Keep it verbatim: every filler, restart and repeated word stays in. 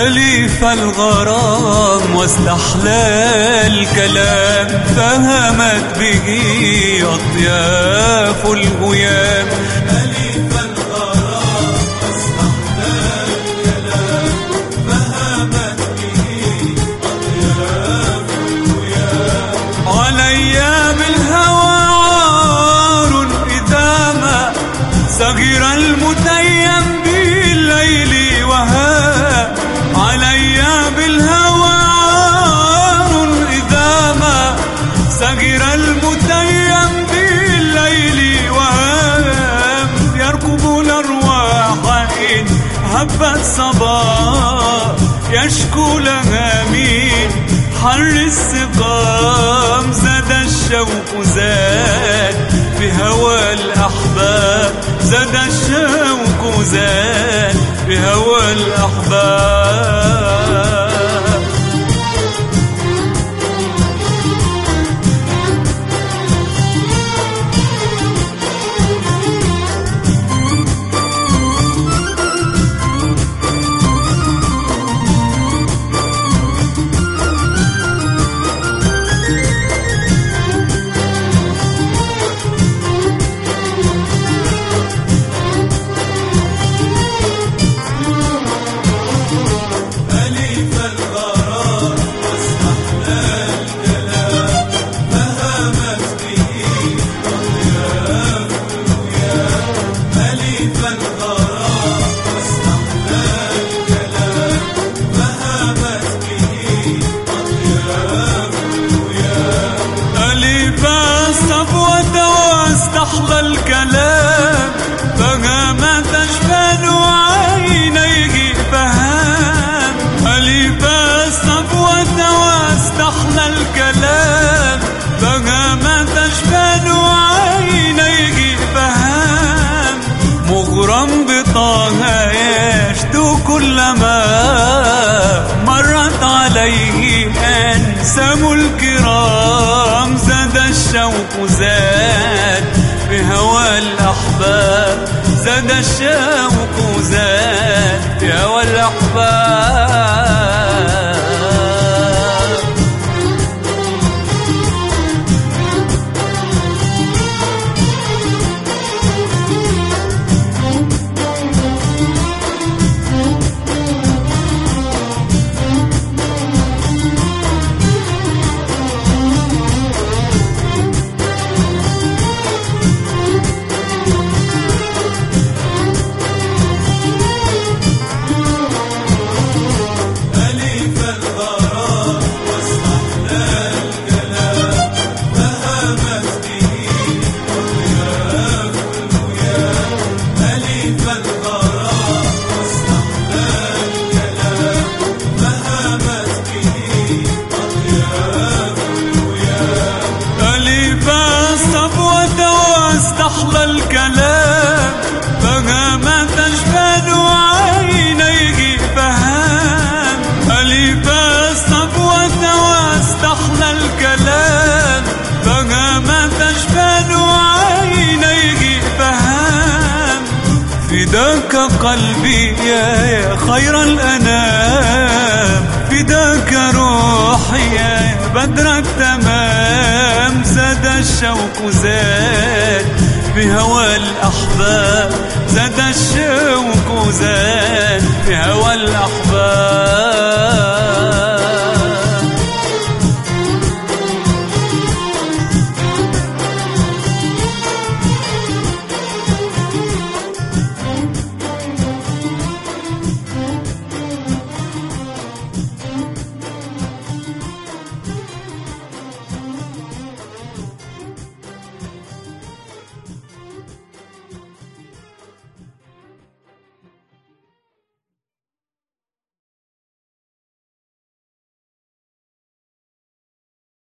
أليف الغرام واستحلى الكلام، فهمت به أطياف الهيام. أليف الغرام واستحلى الكلام، فهمت به أطياف الهيام. علي بالهوى عار إذا ما صغير المتيم بالليل وهاب. علي بالهوى عار إذا ما صغير المتيم بالليل وهاب. يركب الأرواح إن هب الصباح، يشكو لها من حر السقام. زاد الشوق زاد بهوى الأحباب، زاد الشوق زاد بهوى الأحباب. استحلى الكلام، فهمت أجفان عينيه فهام. أليف الصفوة واستحلى الكلام، فهمت أجفان عينيه فهام. مغرم بطه يشدو كلما مرت عليه أنسم الكرام. زاد الشوق زاد بهوى الأحباب، زاد الشوق زاد بهوى الأحباب. استحلى الكلام، فهمت أجفان عينيه فهام. أليف الصفوة واستحلى الكلام، فهمت أجفان عينيه فهام. فداك قلبي يا خير الأنام، فداك روحي يا بدر التمام. زاد الشوق زاد بهوى الأحباب، زاد الشوق زاد بهوى الأحباب.